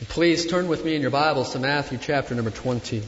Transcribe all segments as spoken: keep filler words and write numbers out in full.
Please turn with me in your Bibles to Matthew chapter number twenty.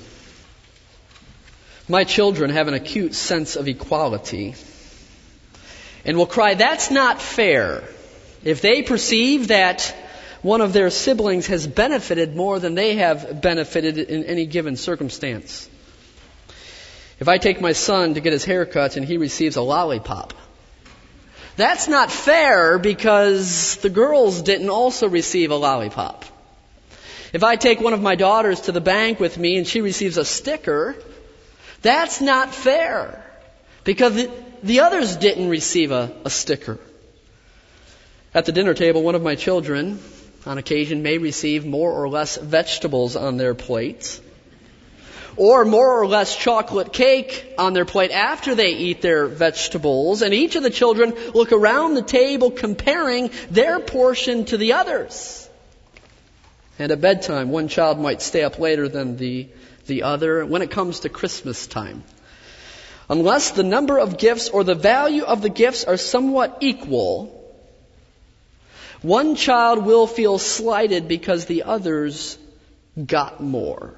My children have an acute sense of equality and will cry, "That's not fair," if they perceive that one of their siblings has benefited more than they have benefited in any given circumstance. If I take my son to get his hair cut and he receives a lollipop, that's not fair because the girls didn't also receive a lollipop. If I take one of my daughters to the bank with me and she receives a sticker, that's not fair because the, the others didn't receive a, a sticker. At the dinner table, one of my children, on occasion, may receive more or less vegetables on their plate, or more or less chocolate cake on their plate after they eat their vegetables, and each of the children look around the table comparing their portion to the others. And at bedtime, one child might stay up later than the, the other when it comes to Christmas time. Unless the number of gifts or the value of the gifts are somewhat equal, one child will feel slighted because the others got more.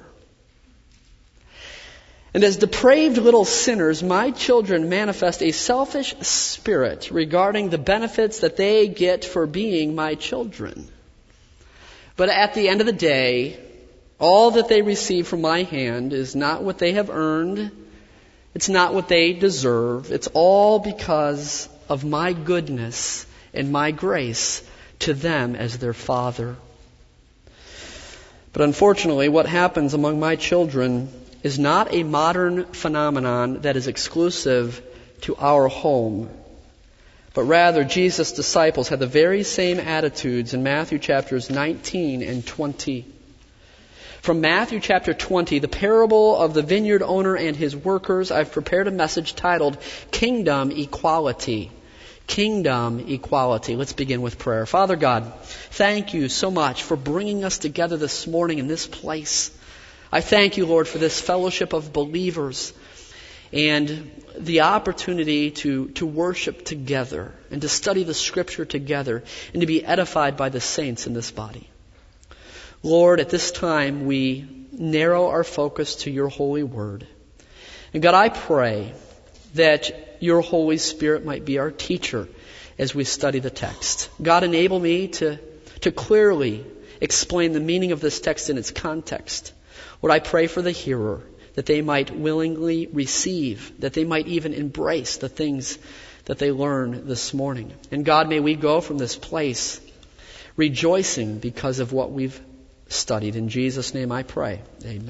And as depraved little sinners, my children manifest a selfish spirit regarding the benefits that they get for being my children. But at the end of the day, all that they receive from my hand is not what they have earned. It's not what they deserve. It's all because of my goodness and my grace to them as their father. But unfortunately, what happens among my children is not a modern phenomenon that is exclusive to our home. But rather, Jesus' disciples had the very same attitudes in Matthew chapters nineteen and twenty. From Matthew chapter twenty, the parable of the vineyard owner and his workers, I've prepared a message titled Kingdom Equality. Kingdom Equality. Let's begin with prayer. Father God, thank you so much for bringing us together this morning in this place. I thank you, Lord, for this fellowship of believers and the opportunity to, to worship together and to study the Scripture together and to be edified by the saints in this body. Lord, at this time we narrow our focus to your holy word. And God, I pray that your Holy Spirit might be our teacher as we study the text. God, enable me to, to clearly explain the meaning of this text in its context. Lord, I pray for the hearer, that they might willingly receive, that they might even embrace the things that they learn this morning. And God, may we go from this place rejoicing because of what we've studied. In Jesus' name I pray. Amen.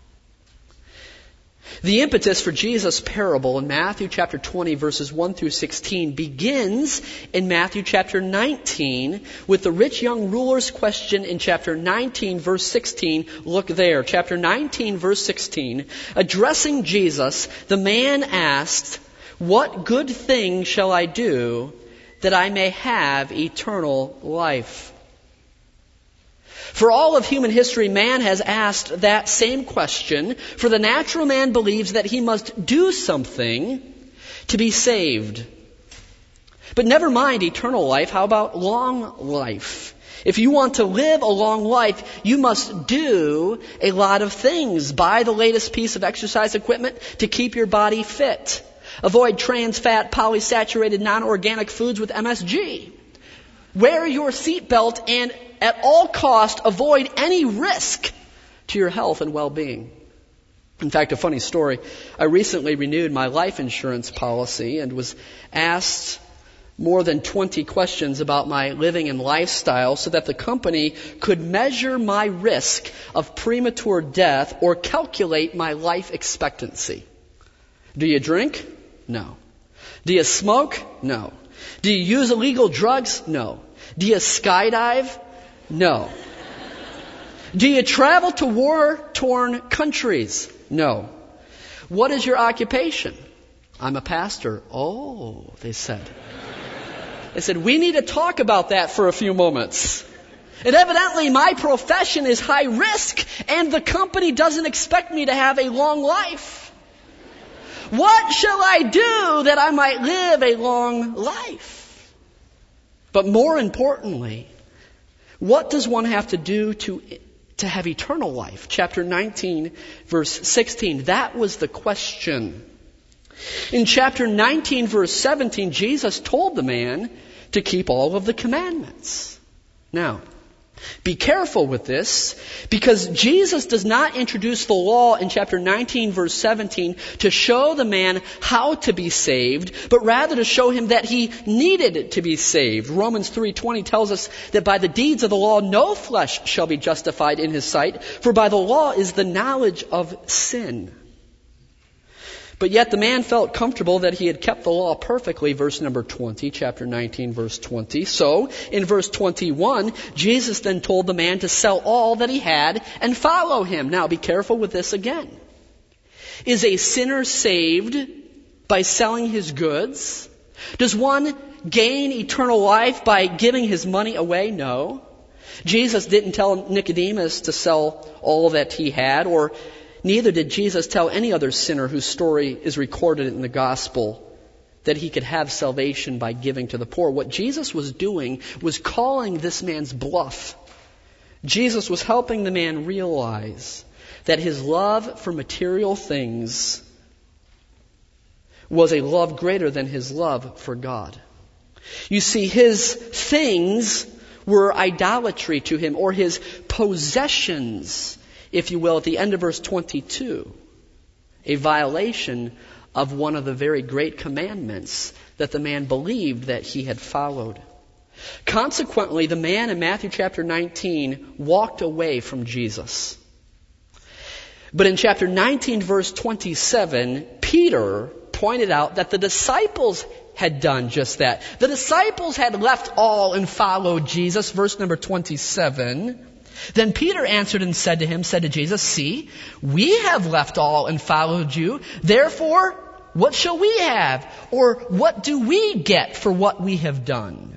The impetus for Jesus' parable in Matthew chapter twenty, verses one through sixteen, begins in Matthew chapter nineteen with the rich young ruler's question in chapter nineteen, verse sixteen. Look there. Chapter nineteen, verse sixteen. Addressing Jesus, the man asked, "What good thing shall I do that I may have eternal life?" For all of human history, man has asked that same question, for the natural man believes that he must do something to be saved. But never mind eternal life, how about long life? If you want to live a long life, you must do a lot of things. Buy the latest piece of exercise equipment to keep your body fit. Avoid trans fat, polysaturated, non-organic foods with M S G. Wear your seatbelt and at all cost avoid any risk to your health and well-being. In fact, a funny story. I recently renewed my life insurance policy and was asked more than twenty questions about my living and lifestyle so that the company could measure my risk of premature death or calculate my life expectancy. Do you drink? No. Do you smoke? No. Do you use illegal drugs? No. Do you skydive? No. Do you travel to war-torn countries? No. What is your occupation? I'm a pastor. Oh, they said. They said, we need to talk about that for a few moments. And evidently my profession is high risk and the company doesn't expect me to have a long life. What shall I do that I might live a long life? But more importantly, what does one have to do to to have eternal life. Chapter nineteen, verse sixteen. That was the question. In chapter nineteen, verse seventeen, Jesus told the man to keep all of the commandments. Now, be careful with this, because Jesus does not introduce the law in chapter nineteen, verse seventeen to show the man how to be saved, but rather to show him that he needed to be saved. Romans three twenty tells us that by the deeds of the law no flesh shall be justified in his sight, for by the law is the knowledge of sin. But yet the man felt comfortable that he had kept the law perfectly, verse number twenty, chapter nineteen, verse twenty. So, in verse twenty-one, Jesus then told the man to sell all that he had and follow him. Now, be careful with this again. Is a sinner saved by selling his goods? Does one gain eternal life by giving his money away? No. Jesus didn't tell Nicodemus to sell all that he had, or neither did Jesus tell any other sinner whose story is recorded in the gospel that he could have salvation by giving to the poor. What Jesus was doing was calling this man's bluff. Jesus was helping the man realize that his love for material things was a love greater than his love for God. You see, his things were idolatry to him, or his possessions, if you will, at the end of verse twenty-two, a violation of one of the very great commandments that the man believed that he had followed. Consequently, the man in Matthew chapter nineteen walked away from Jesus. But in chapter nineteen, verse twenty-seven, Peter pointed out that the disciples had done just that. The disciples had left all and followed Jesus, verse number twenty-seven. Then Peter answered and said to him, said to Jesus, "See, we have left all and followed you. Therefore, what shall we have? Or what do we get for what we have done?"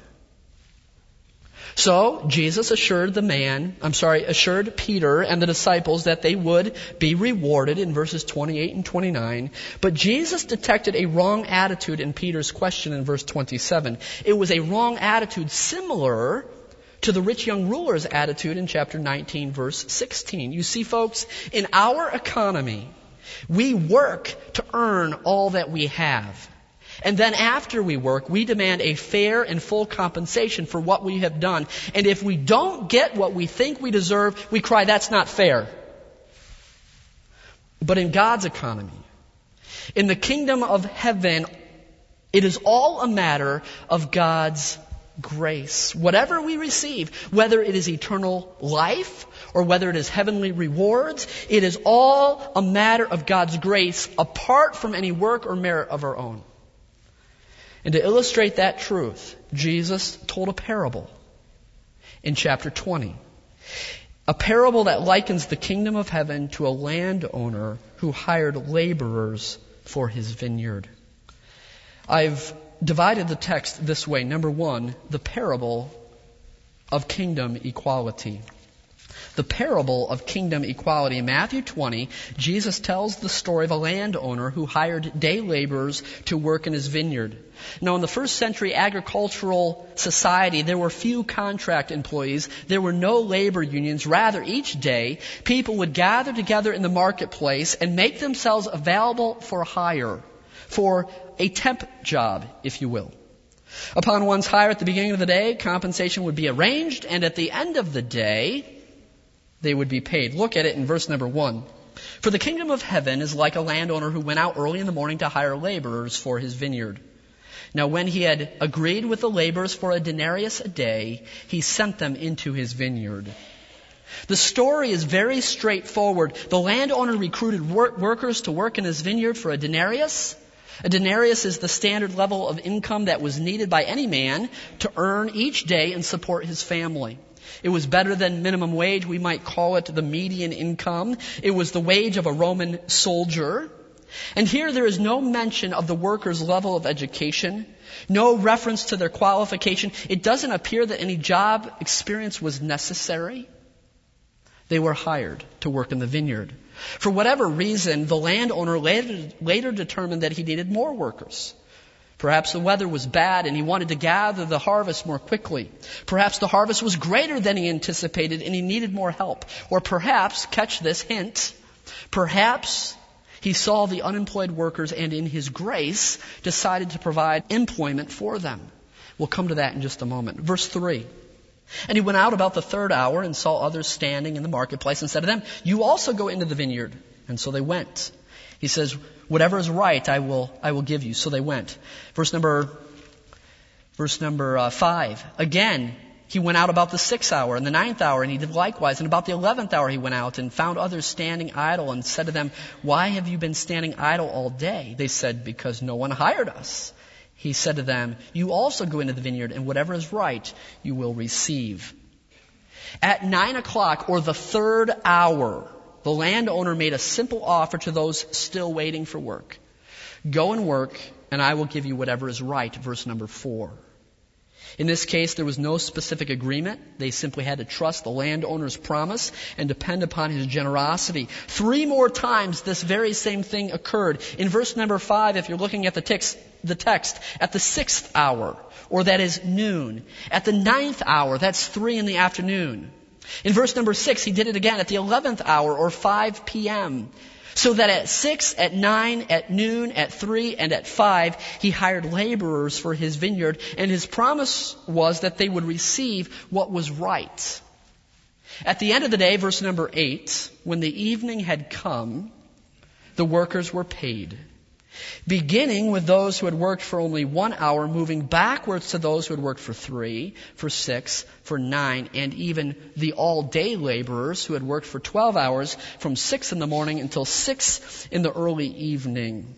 So Jesus assured the man, I'm sorry, assured Peter and the disciples that they would be rewarded in verses twenty-eight and twenty-nine. But Jesus detected a wrong attitude in Peter's question in verse twenty-seven. It was a wrong attitude similar to the rich young ruler's attitude in chapter nineteen, verse sixteen. You see, folks, in our economy, we work to earn all that we have. And then after we work, we demand a fair and full compensation for what we have done. And if we don't get what we think we deserve, we cry, "That's not fair." But in God's economy, in the kingdom of heaven, it is all a matter of God's grace. Whatever we receive, whether it is eternal life or whether it is heavenly rewards, it is all a matter of God's grace apart from any work or merit of our own. And to illustrate that truth, Jesus told a parable in chapter twenty. A parable that likens the kingdom of heaven to a landowner who hired laborers for his vineyard. I've divided the text this way. Number one, the parable of kingdom equality. The parable of kingdom equality. In Matthew twenty, Jesus tells the story of a landowner who hired day laborers to work in his vineyard. Now, in the first century agricultural society, there were few contract employees. There were no labor unions. Rather, each day, people would gather together in the marketplace and make themselves available for hire, for a temp job, if you will. Upon one's hire at the beginning of the day, compensation would be arranged, and at the end of the day, they would be paid. Look at it in verse number one. "For the kingdom of heaven is like a landowner who went out early in the morning to hire laborers for his vineyard. Now when he had agreed with the laborers for a denarius a day, he sent them into his vineyard." The story is very straightforward. The landowner recruited work- workers to work in his vineyard for a denarius. A denarius is the standard level of income that was needed by any man to earn each day and support his family. It was better than minimum wage. We might call it the median income. It was the wage of a Roman soldier. And here there is no mention of the worker's level of education, no reference to their qualification. It doesn't appear that any job experience was necessary. They were hired to work in the vineyard. For whatever reason, the landowner later, later determined that he needed more workers. Perhaps the weather was bad and he wanted to gather the harvest more quickly. Perhaps the harvest was greater than he anticipated and he needed more help. Or perhaps, catch this hint, perhaps he saw the unemployed workers and in his grace decided to provide employment for them. We'll come to that in just a moment. Verse three. And he went out about the third hour and saw others standing in the marketplace and said to them, "You also go into the vineyard." And so they went. He says, "Whatever is right, I will, I will give you." So they went. Verse number, verse number uh, five. Again, he went out about the sixth hour and the ninth hour, and he did likewise. And about the eleventh hour he went out and found others standing idle and said to them, "Why have you been standing idle all day?" They said, "Because no one hired us." He said to them, "You also go into the vineyard, and whatever is right, you will receive." At nine o'clock, or the third hour, the landowner made a simple offer to those still waiting for work. "Go and work, and I will give you whatever is right." Verse number four. In this case, there was no specific agreement. They simply had to trust the landowner's promise and depend upon his generosity. Three more times this very same thing occurred. In verse number five, if you're looking at the text, the text, at the sixth hour, or that is noon. At the ninth hour, that's three in the afternoon. In verse number six, he did it again at the eleventh hour, or five p.m., so that at six, at nine, at noon, at three, and at five, he hired laborers for his vineyard, and his promise was that they would receive what was right. At the end of the day, verse number eight, when the evening had come, the workers were paid. Beginning with those who had worked for only one hour, moving backwards to those who had worked for three, for six, for nine, and even the all-day laborers who had worked for twelve hours from six in the morning until six in the early evening.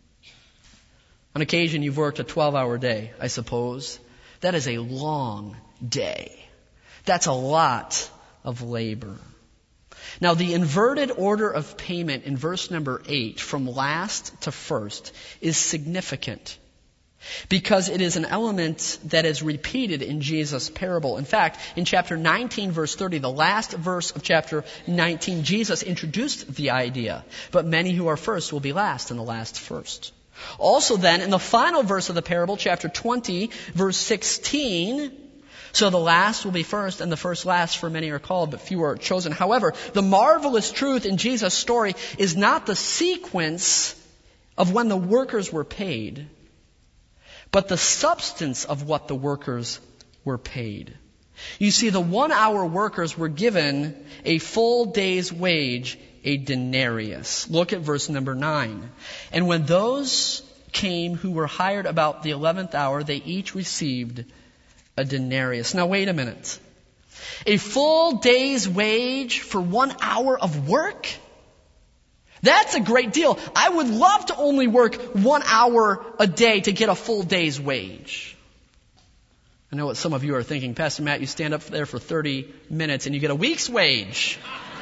On occasion, you've worked a twelve-hour day, I suppose. That is a long day. That's a lot of labor. Now, the inverted order of payment in verse number eight, from last to first, is significant because it is an element that is repeated in Jesus' parable. In fact, in chapter nineteen, verse thirty, the last verse of chapter nineteen, Jesus introduced the idea, but many who are first will be last and the last first. Also then, in the final verse of the parable, chapter twenty, verse sixteen, so the last will be first and the first last, for many are called, but few are chosen. However, the marvelous truth in Jesus' story is not the sequence of when the workers were paid, but the substance of what the workers were paid. You see, the one-hour workers were given a full day's wage, a denarius. Look at verse number nine. And when those came who were hired about the eleventh hour, they each received a denarius. Now wait a minute. A full day's wage for one hour of work? That's a great deal. I would love to only work one hour a day to get a full day's wage. I know what some of you are thinking. Pastor Matt, you stand up there for thirty minutes and you get a week's wage.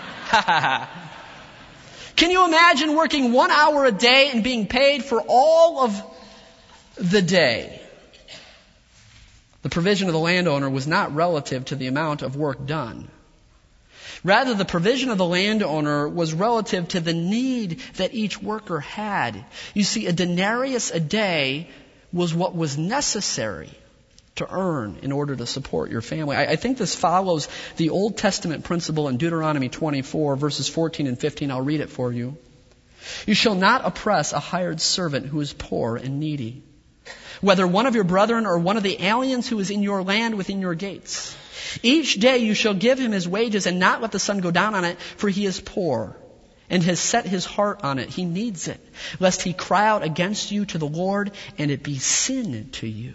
Can you imagine working one hour a day and being paid for all of the day? The provision of the landowner was not relative to the amount of work done. Rather, the provision of the landowner was relative to the need that each worker had. You see, a denarius a day was what was necessary to earn in order to support your family. I, I think this follows the Old Testament principle in Deuteronomy twenty-four, verses fourteen and fifteen. I'll read it for you. You shall not oppress a hired servant who is poor and needy, whether one of your brethren or one of the aliens who is in your land within your gates. Each day you shall give him his wages and not let the sun go down on it, for he is poor and has set his heart on it. He needs it, lest he cry out against you to the Lord and it be sin to you.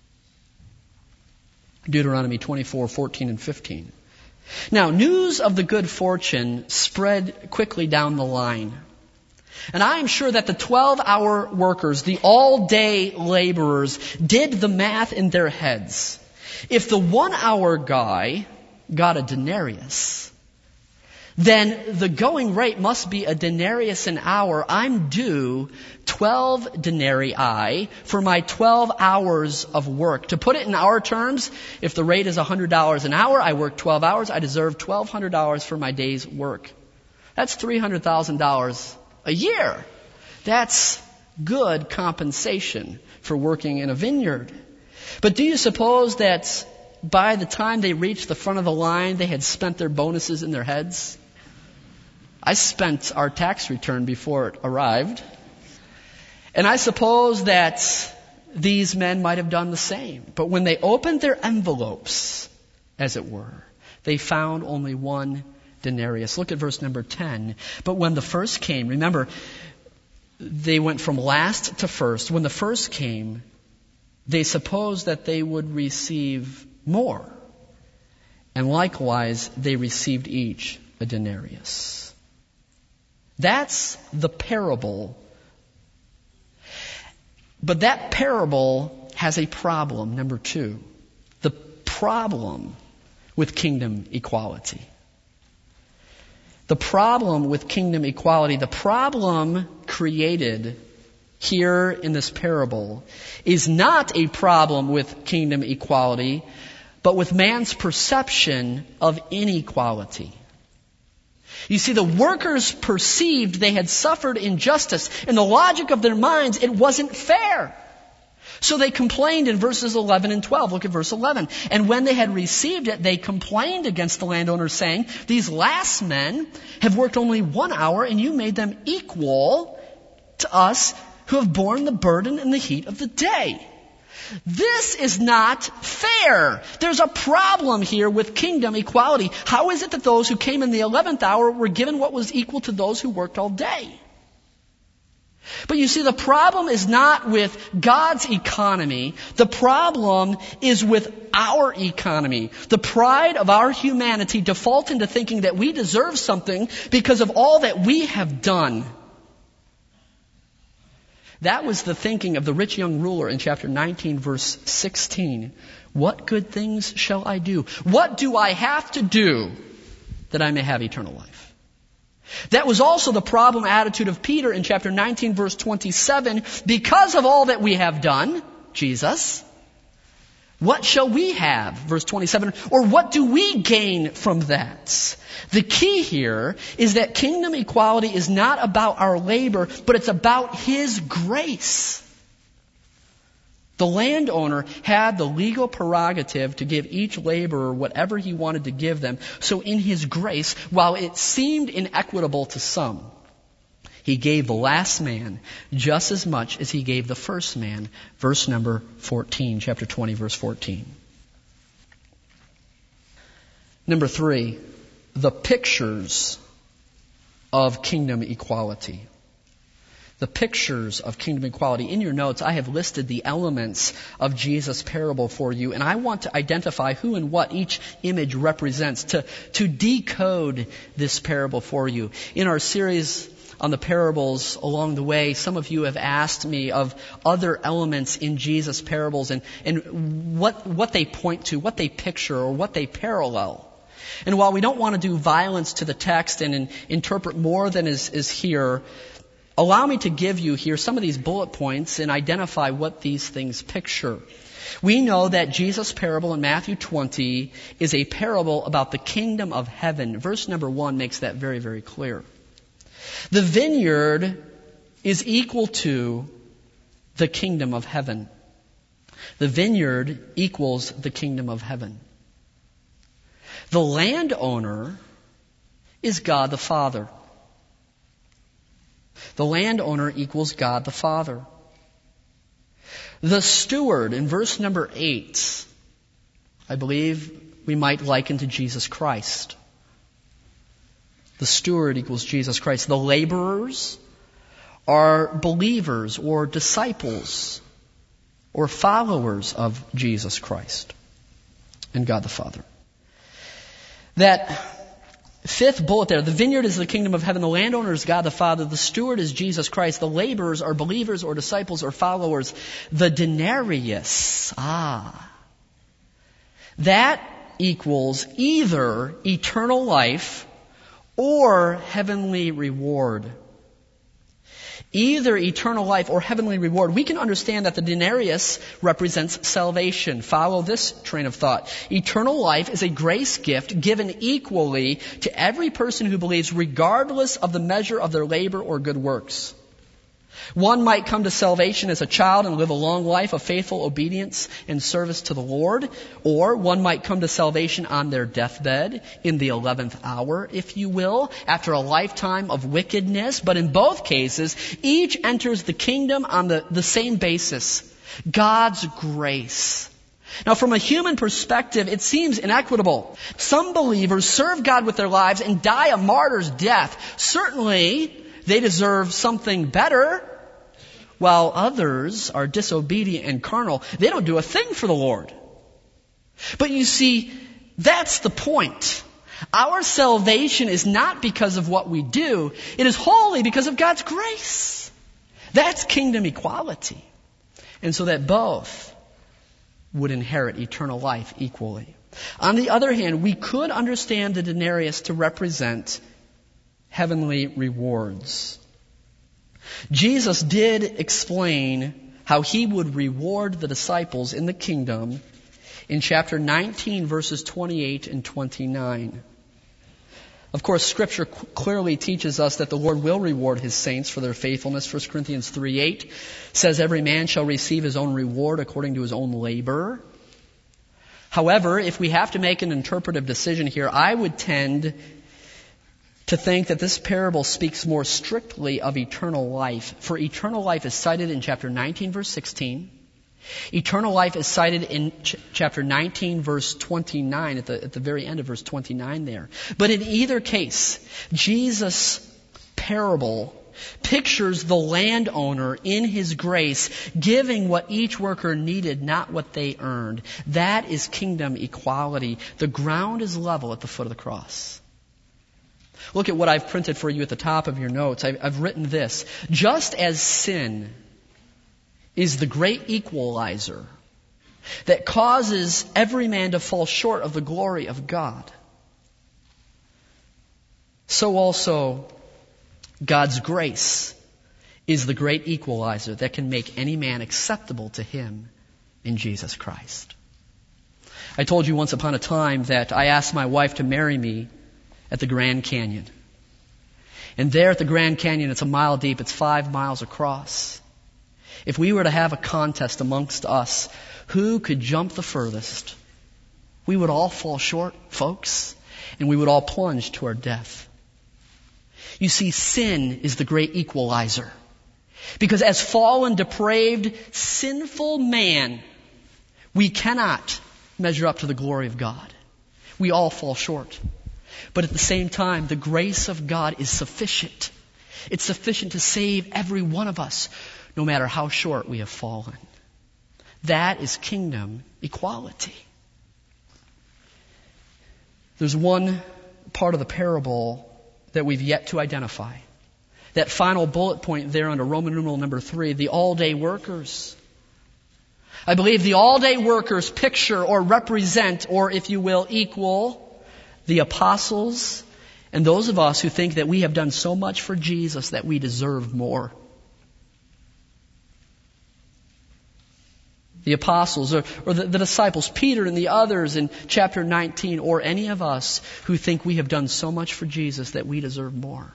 Deuteronomy twenty-four, fourteen and fifteen. Now, news of the good fortune spread quickly down the line. And I am sure that the twelve-hour workers, the all-day laborers, did the math in their heads. If the one-hour guy got a denarius, then the going rate must be a denarius an hour. I'm due twelve denarii for my twelve hours of work. To put it in our terms, if the rate is one hundred dollars an hour, I work twelve hours, I deserve twelve hundred dollars for my day's work. That's three hundred thousand dollars a year. That's good compensation for working in a vineyard. But do you suppose that by the time they reached the front of the line, they had spent their bonuses in their heads? I spent our tax return before it arrived. And I suppose that these men might have done the same. But when they opened their envelopes, as it were, they found only one denarius. Look at verse number ten. But when the first came, remember, they went from last to first. When the first came, they supposed that they would receive more. And likewise, they received each a denarius. That's the parable. But that parable has a problem, number two. The problem with kingdom equality. The problem with kingdom equality, the problem created here in this parable is not a problem with kingdom equality, but with man's perception of inequality. You see, the workers perceived they had suffered injustice. In the logic of their minds, it wasn't fair. So they complained in verses eleven and twelve. Look at verse eleven. And when they had received it, they complained against the landowner, saying, "These last men have worked only one hour, and you made them equal to us who have borne the burden and the heat of the day." This is not fair. There's a problem here with kingdom equality. How is it that those who came in the eleventh hour were given what was equal to those who worked all day? But you see, the problem is not with God's economy. The problem is with our economy. The pride of our humanity default into thinking that we deserve something because of all that we have done. That was the thinking of the rich young ruler in chapter nineteen, verse sixteen. What good things shall I do? What do I have to do that I may have eternal life? That was also the problem attitude of Peter in chapter nineteen, verse twenty-seven. Because of all that we have done, Jesus, what shall we have? Verse twenty-seven. Or what do we gain from that? The key here is that kingdom equality is not about our labor, but it's about His grace. The landowner had the legal prerogative to give each laborer whatever he wanted to give them. So in His grace, while it seemed inequitable to some, He gave the last man just as much as He gave the first man. Verse number fourteen, chapter twenty, verse fourteen. Number three, the pictures of kingdom equality. The pictures of kingdom equality. In your notes, I have listed the elements of Jesus' parable for you, and I want to identify who and what each image represents to, to decode this parable for you. In our series on the parables along the way, some of you have asked me of other elements in Jesus' parables and, and what, what they point to, what they picture, or what they parallel. And while we don't want to do violence to the text and, and interpret more than is, is here, allow me to give you here some of these bullet points and identify what these things picture. We know that Jesus' parable in Matthew twenty is a parable about the kingdom of heaven. Verse number one makes that very, very clear. The vineyard is equal to the kingdom of heaven. The vineyard equals the kingdom of heaven. The landowner is God the Father. The landowner equals God the Father. The steward in verse number eight, I believe we might liken to Jesus Christ. The steward equals Jesus Christ. The laborers are believers or disciples or followers of Jesus Christ and God the Father. That fifth bullet there, the vineyard is the kingdom of heaven, the landowner is God the Father, the steward is Jesus Christ, the laborers are believers or disciples or followers. The denarius, ah, that equals either eternal life or heavenly reward. Either eternal life or heavenly reward. We can understand that the denarius represents salvation. Follow this train of thought. Eternal life is a grace gift given equally to every person who believes, regardless of the measure of their labor or good works. One might come to salvation as a child and live a long life of faithful obedience and service to the Lord, or one might come to salvation on their deathbed in the eleventh hour, if you will, after a lifetime of wickedness. But in both cases, each enters the kingdom on the, the same basis, God's grace. Now, from a human perspective, it seems inequitable. Some believers serve God with their lives and die a martyr's death. Certainly, they deserve something better, while others are disobedient and carnal. They don't do a thing for the Lord. But you see, that's the point. Our salvation is not because of what we do. It is wholly because of God's grace. That's kingdom equality. And so that both would inherit eternal life equally. On the other hand, we could understand the denarius to represent heavenly rewards. Jesus did explain how he would reward the disciples in the kingdom in chapter nineteen, verses twenty-eight and twenty-nine. Of course, Scripture clearly teaches us that the Lord will reward His saints for their faithfulness. First Corinthians three eight says, "Every man shall receive his own reward according to his own labor." However, if we have to make an interpretive decision here, I would tend to think that this parable speaks more strictly of eternal life. For eternal life is cited in chapter nineteen, verse sixteen. Eternal life is cited in ch- chapter nineteen, verse twenty-nine, at the, at the very end of verse twenty-nine there. But in either case, Jesus' parable pictures the landowner in his grace giving what each worker needed, not what they earned. That is kingdom equality. The ground is level at the foot of the cross. Look at what I've printed for you at the top of your notes. I've, I've written this. Just as sin is the great equalizer that causes every man to fall short of the glory of God, so also God's grace is the great equalizer that can make any man acceptable to Him in Jesus Christ. I told you once upon a time that I asked my wife to marry me at the Grand Canyon. And there at the Grand Canyon, it's a mile deep, it's five miles across. If we were to have a contest amongst us, who could jump the furthest, we would all fall short, folks, and we would all plunge to our death. You see, sin is the great equalizer. Because as fallen, depraved, sinful man, we cannot measure up to the glory of God. We all fall short. But at the same time, the grace of God is sufficient. It's sufficient to save every one of us, no matter how short we have fallen. That is kingdom equality. There's one part of the parable that we've yet to identify. That final bullet point there under Roman numeral number three, the all-day workers. I believe the all-day workers picture or represent, or if you will, equal the apostles and those of us who think that we have done so much for Jesus that we deserve more. The apostles or, or the, the disciples, Peter and the others in chapter nineteen, or any of us who think we have done so much for Jesus that we deserve more.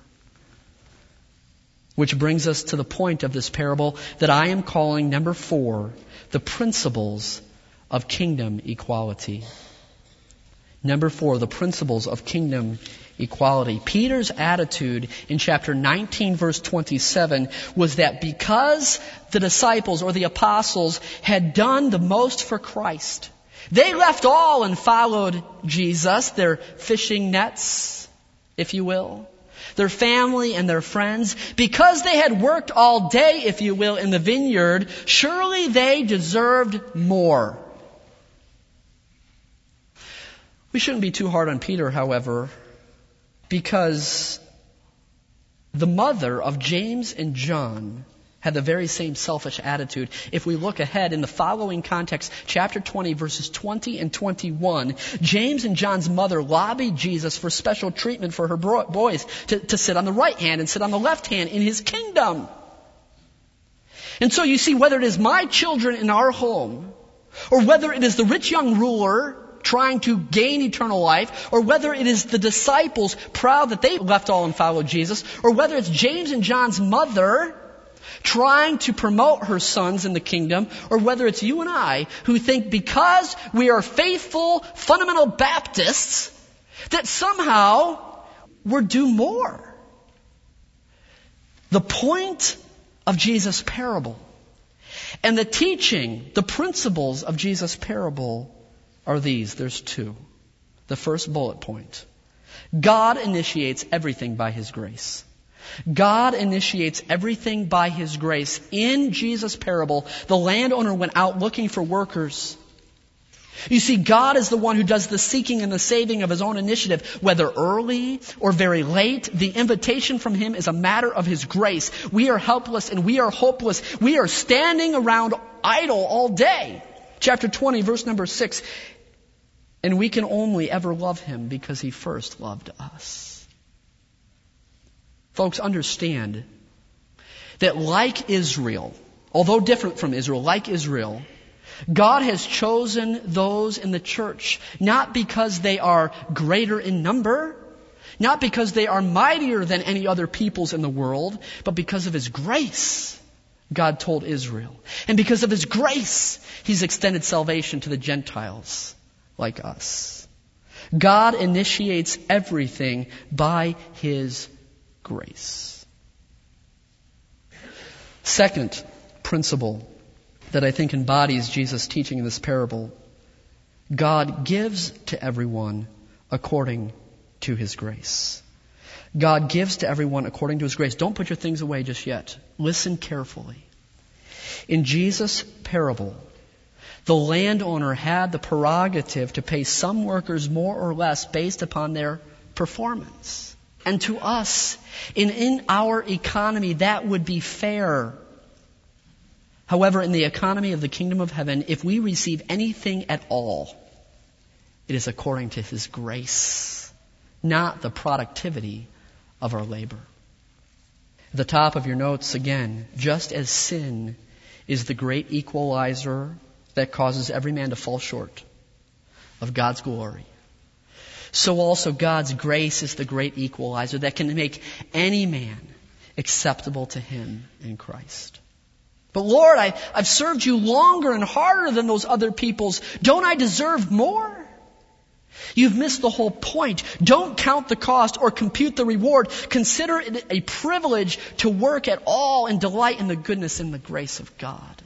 Which brings us to the point of this parable that I am calling number four, the principles of kingdom equality. Number four, the principles of kingdom equality. Peter's attitude in chapter nineteen, verse twenty-seven, was that because the disciples or the apostles had done the most for Christ, they left all and followed Jesus, their fishing nets, if you will, their family and their friends. Because they had worked all day, if you will, in the vineyard, surely they deserved more. We shouldn't be too hard on Peter, however, because the mother of James and John had the very same selfish attitude. If we look ahead in the following context, chapter twenty, verses twenty and twenty-one, James and John's mother lobbied Jesus for special treatment for her boys to, to sit on the right hand and sit on the left hand in His kingdom. And so you see, whether it is my children in our home, or whether it is the rich young ruler trying to gain eternal life, or whether it is the disciples proud that they left all and followed Jesus, or whether it's James and John's mother trying to promote her sons in the kingdom, or whether it's you and I who think because we are faithful fundamental Baptists that somehow we're due more. The point of Jesus' parable and the teaching, the principles of Jesus' parable are these. There's two. The first bullet point. God initiates everything by His grace. God initiates everything by His grace. In Jesus' parable, the landowner went out looking for workers. You see, God is the one who does the seeking and the saving of His own initiative. Whether early or very late, the invitation from Him is a matter of His grace. We are helpless and we are hopeless. We are standing around idle all day. Chapter twenty, verse number six. And we can only ever love Him because He first loved us. Folks, understand that like Israel, although different from Israel, like Israel, God has chosen those in the church not because they are greater in number, not because they are mightier than any other peoples in the world, but because of His grace, God told Israel. And because of His grace, He's extended salvation to the Gentiles like us. God initiates everything by His grace. Second principle that I think embodies Jesus' teaching in this parable. God gives to everyone according to His grace. God gives to everyone according to His grace. Don't put your things away just yet. Listen carefully. In Jesus' parable, the landowner had the prerogative to pay some workers more or less based upon their performance. And to us, in, in our economy, that would be fair. However, in the economy of the kingdom of heaven, if we receive anything at all, it is according to His grace, not the productivity of our labor. At the top of your notes, again, just as sin is the great equalizer that causes every man to fall short of God's glory, so also God's grace is the great equalizer that can make any man acceptable to Him in Christ. But Lord, I, I've served You longer and harder than those other peoples. Don't I deserve more? You've missed the whole point. Don't count the cost or compute the reward. Consider it a privilege to work at all and delight in the goodness and the grace of God.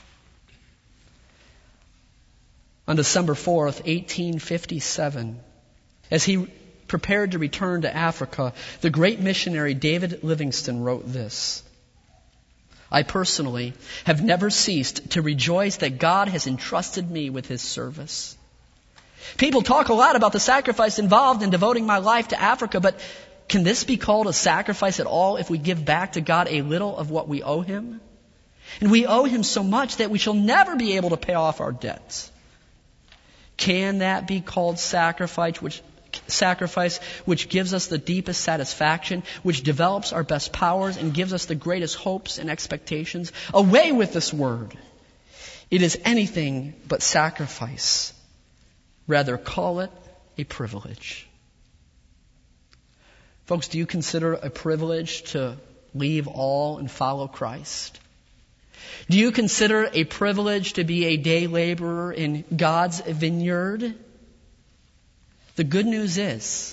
On December fourth, eighteen fifty-seven, as he prepared to return to Africa, the great missionary David Livingstone wrote this: I personally have never ceased to rejoice that God has entrusted me with His service. People talk a lot about the sacrifice involved in devoting my life to Africa, but can this be called a sacrifice at all if we give back to God a little of what we owe Him? And we owe Him so much that we shall never be able to pay off our debts. Can that be called sacrifice which sacrifice which gives us the deepest satisfaction, which develops our best powers and gives us the greatest hopes and expectations? Away with this word. It is anything but sacrifice. Rather, call it a privilege. Folks, do you consider it a privilege to leave all and follow Christ? Do you consider it a privilege to be a day laborer in God's vineyard? The good news is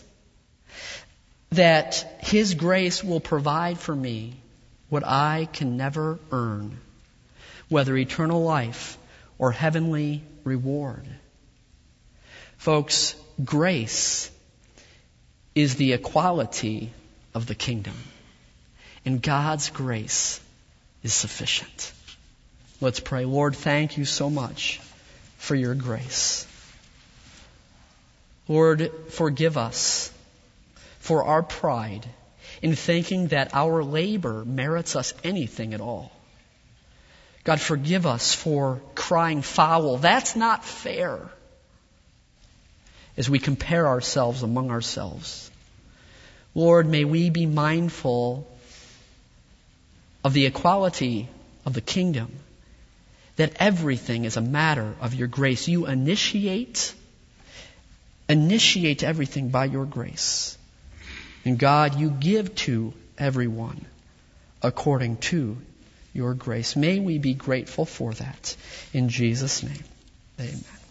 that His grace will provide for me what I can never earn, whether eternal life or heavenly reward. Folks, grace is the equality of the kingdom, and God's grace is sufficient. Let's pray. Lord, thank You so much for Your grace. Lord, forgive us for our pride in thinking that our labor merits us anything at all. God, forgive us for crying foul. That's not fair. As we compare ourselves among ourselves. Lord, may we be mindful of the equality of the kingdom, that everything is a matter of Your grace. You initiate, initiate everything by Your grace. And God, You give to everyone according to your grace. May we be grateful for that. In Jesus' name, amen.